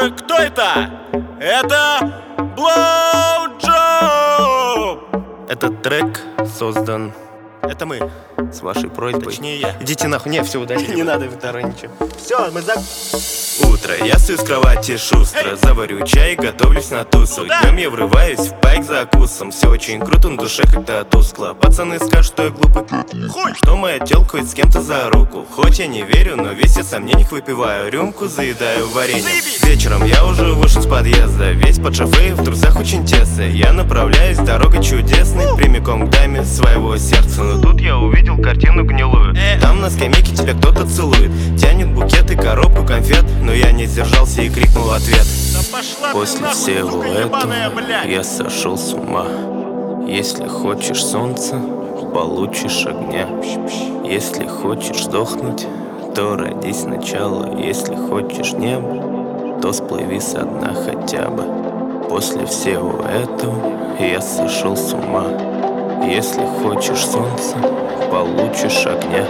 Кто это? Это Blowjob! Этот трек создан Это мы. с вашей просьбой. Точнее, я. Идите нахуй, не, все, удали, не надо второй ничего. Все, мы за... Утро, я стою с кровати шустро, заварю чай, готовлюсь на тусу. Днем я врываюсь в пайк за окусом. Все очень круто, на душе как-то тускло. Пацаны скажут, что я глупый, что моя тёлка ходит с кем-то за руку. Хоть я не верю, но весь я сомнений выпиваю. Рюмку заедаю вареньем. Вечером я уже вышел с подъезда, весь под шофе, в трусах очень тесно. Я направляюсь дорогой чудесной, прямиком к даме своего сердца. Но тут я увидел картину гнилую. Там на скамейке тебя кто-то целует, тянет букет и коробку конфет. Но я не сдержался и крикнул в ответ: после всего этого я сошел с ума. Если хочешь солнца, получишь огня. Если хочешь сдохнуть, то родись сначала. Если хочешь неба, то сплыви со дна хотя бы. После всего этого я сошел с ума. Если хочешь солнца, получишь огня.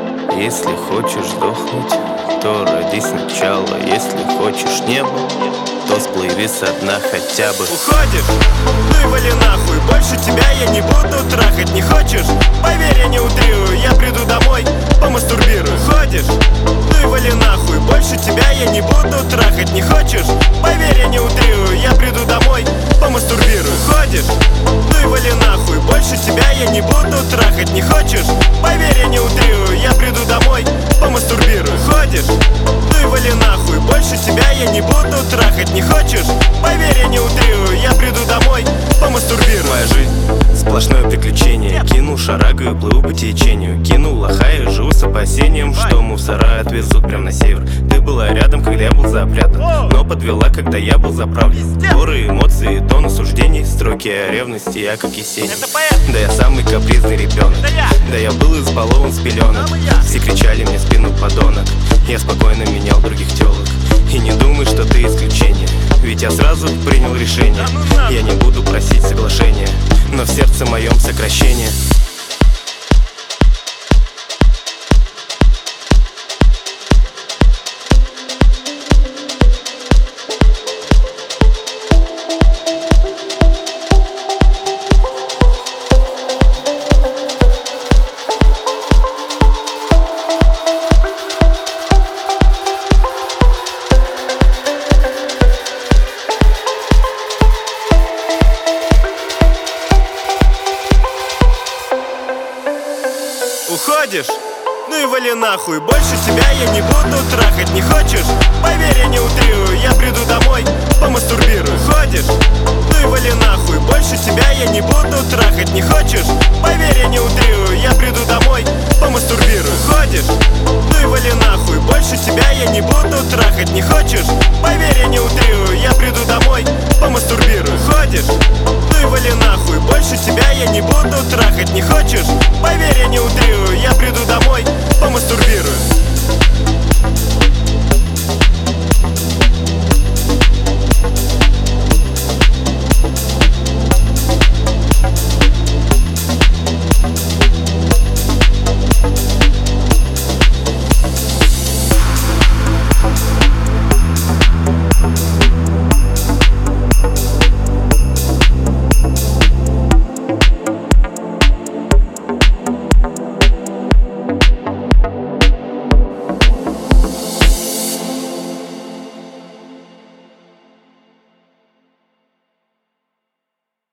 Если хочешь сдохнуть, то родись сначала. Если хочешь небо, то сплыви со дна хотя бы. Уходишь? Ну и вали нахуй. Больше тебя я не буду трахать. Не хочешь? Поверь, я не утрирую. Я приду домой, помастурбирую. Ходишь? Ну и вали нахуй. Больше тебя я не буду трахать. Не хочешь? Поверь, я не утрирую. Я приду домой, помастурбирую. Ходишь? Ну и вали нахуй. Больше тебя я не буду трахать. Не хочешь? Поверь, я не утрирую. Я приду домой, помастурбирую. Ходишь? Ну и вали нахуй. Больше тебя я не буду трахать. Не хочешь? Поверь, я не утрирую. Я приду домой, помастурбирую. Моя жизнь сплошное приключение. Кинул шарагаю, плыву по течению. Кинул лоха и живу с опасением, что мусора отвезут прям на север. Ты была рядом, когда я был запрятан, но подвела, когда я был заправлен. Горы, эмоции, тон осуждений, строки о ревности, я как Есенин. Да я самый капризный ребенок. Да я был избалован с пеленок. Все кричали мне в спину подонок. Я спокойно менял других телок. И не думай, что ты исключение, ведь я сразу принял решение. Я не буду просить соглашения, но в сердце моем сокращение. Уходишь? Ну и вали нахуй. Больше тебя я не буду трахать. Не хочешь? Поверь, я не утрирую. Я приду домой, помастурбирую. Ходишь? Ну и вали нахуй. Больше тебя я не буду трахать. Не хочешь? Поверь, я не утрирую. Я приду домой, помастурбирую. Ходишь? Ну и вали нахуй. Больше тебя я не буду трахать. Не хочешь? Поверь, я не утрирую. Я приду домой, помастурбирую. Ходишь? Ну и вали нахуй. Больше тебя я не буду трахать. Не хочешь? Поверь, я не утрирую. Я приду домой, помастурбирую.